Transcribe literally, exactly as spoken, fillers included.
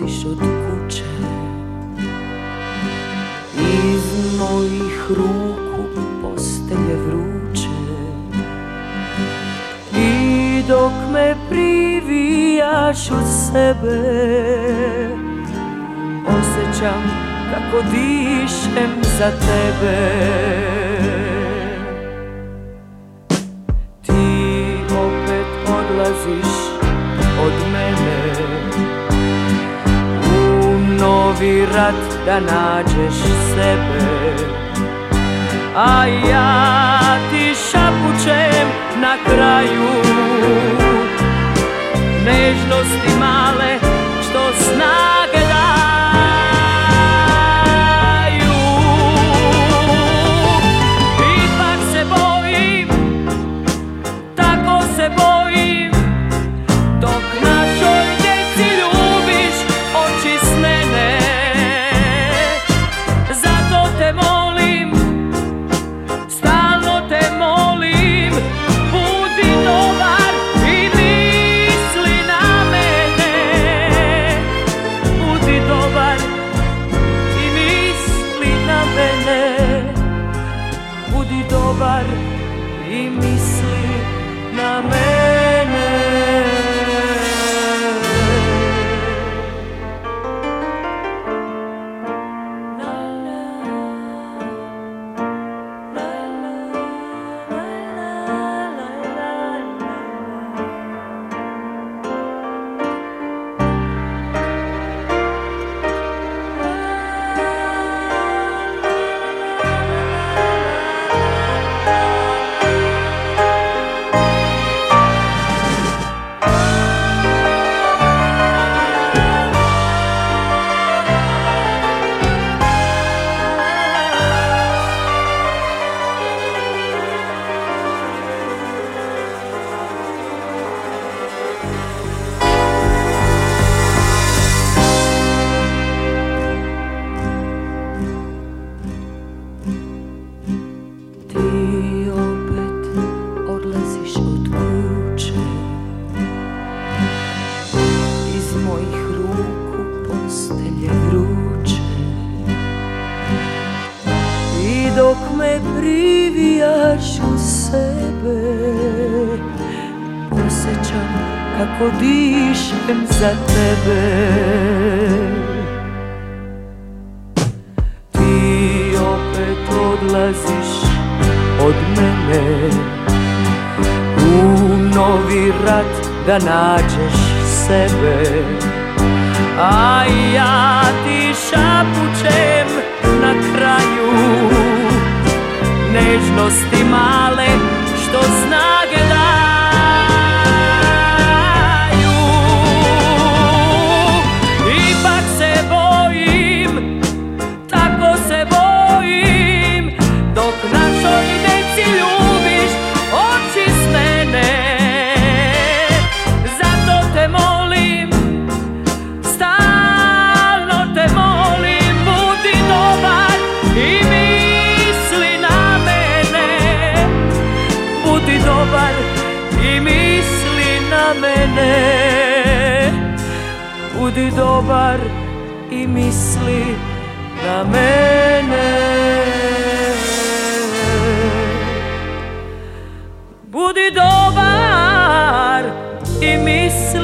odlaziš od kuće, iz mojih ruku postelje vruće, i dok me privijaš uz sebe, osjećam kako dišem za tebe. Ti opet odlaziš od mene u novi rat da nađeš sebe, a ja ti šapućem na kraju nežnosti male što snage daju. Ipak se bojim, tako se bojim, dok našoj djeci ljubiš očisnene. Zato te molim, stalno te molim, budi dobar i misli na mene. Budi dobar i misli na mene. Budi dobar i misli na mene. Ti opet odlaziš od kuće, iz mojih ruku postelje vruće, i dok me privijaš uz sebe, osjećam kako dišem za tebe. Ti opet odlaziš od mene u novi rat da nađeš sebe, a ja ti šapućem na kraju nežnosti male što snage daju. Ipak se bojim, tako se bojim, dok našoj djeci ljubiš očisnene. Zato te molim, stalno te molim, budi dobar i misli na mene. Budi dobar i misli na mene. Budi dobar i misli na mene. Budi dobar i misli